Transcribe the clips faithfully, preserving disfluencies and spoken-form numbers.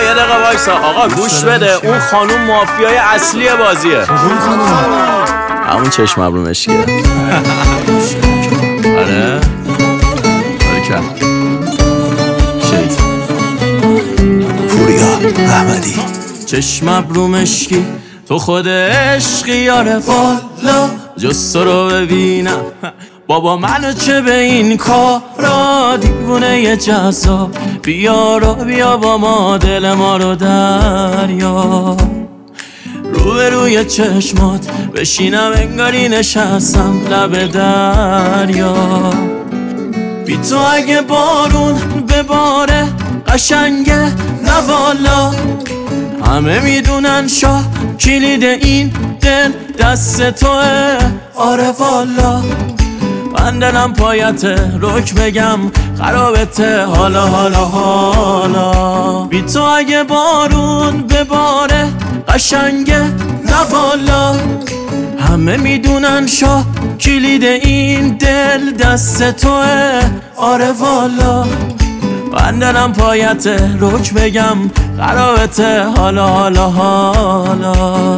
یه دقیقه وایسا آقا گوش بده. اون خانوم مافیای اصلی بازیه. اون خانوم همون چشم ابرو مشکیه. آره بارکل شید پوریا احمدی. چشم ابرو مشکی تو خود عشقی یاره والا، جز تو رو ببینم بابا منو چه به این کارا، دیوونه ی جذاب بیا رو بیا با ما دل ما رو دریا، روی روی چشمات بشینم انگاری نشستم لب دریا، بی تو اگه بارون بباره قشنگه نه والا، همه میدونن شاه کلید این دل دست توه آره والا، من دلم پایته رک بگم خرابته حالا حالا حالا، بی تو اگه بارون بباره قشنگه نه والا، همه میدونن شاه کلید این دل دست توه آره والا، من دلم پایته رک بگم خرابته حالا حالا حالا.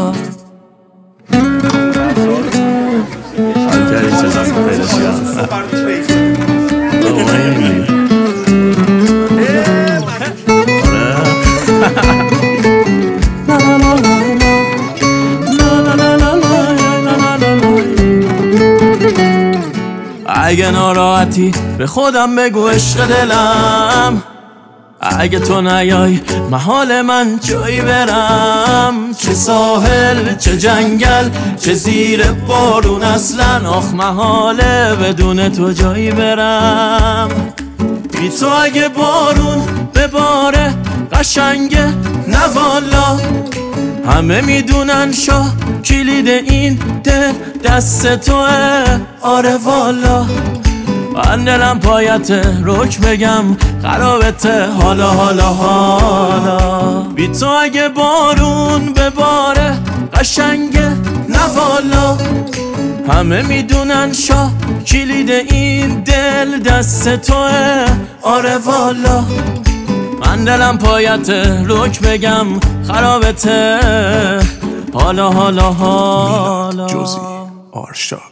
اگه ناراحتی به خودم بگو عشق دلم، اگه تو نیای محال من جایی برم، چه ساحل چه جنگل چه زیر بارون اصلا آخ محاله بدون تو جایی برم، بی تو اگه بارون بباره قشنگه نه والا، همه میدونن شاه کلید این دل دست توه آره والا، من دلم پایته رک بگم خرابته حالا حالا حالا، بی تو اگه بارون بباره قشنگه نه والا، همه میدونن شاه کلید این دل دست توه آره والا، من دلم پایته رک بگم خرابته حالا حالا حالا. جوزی آرشا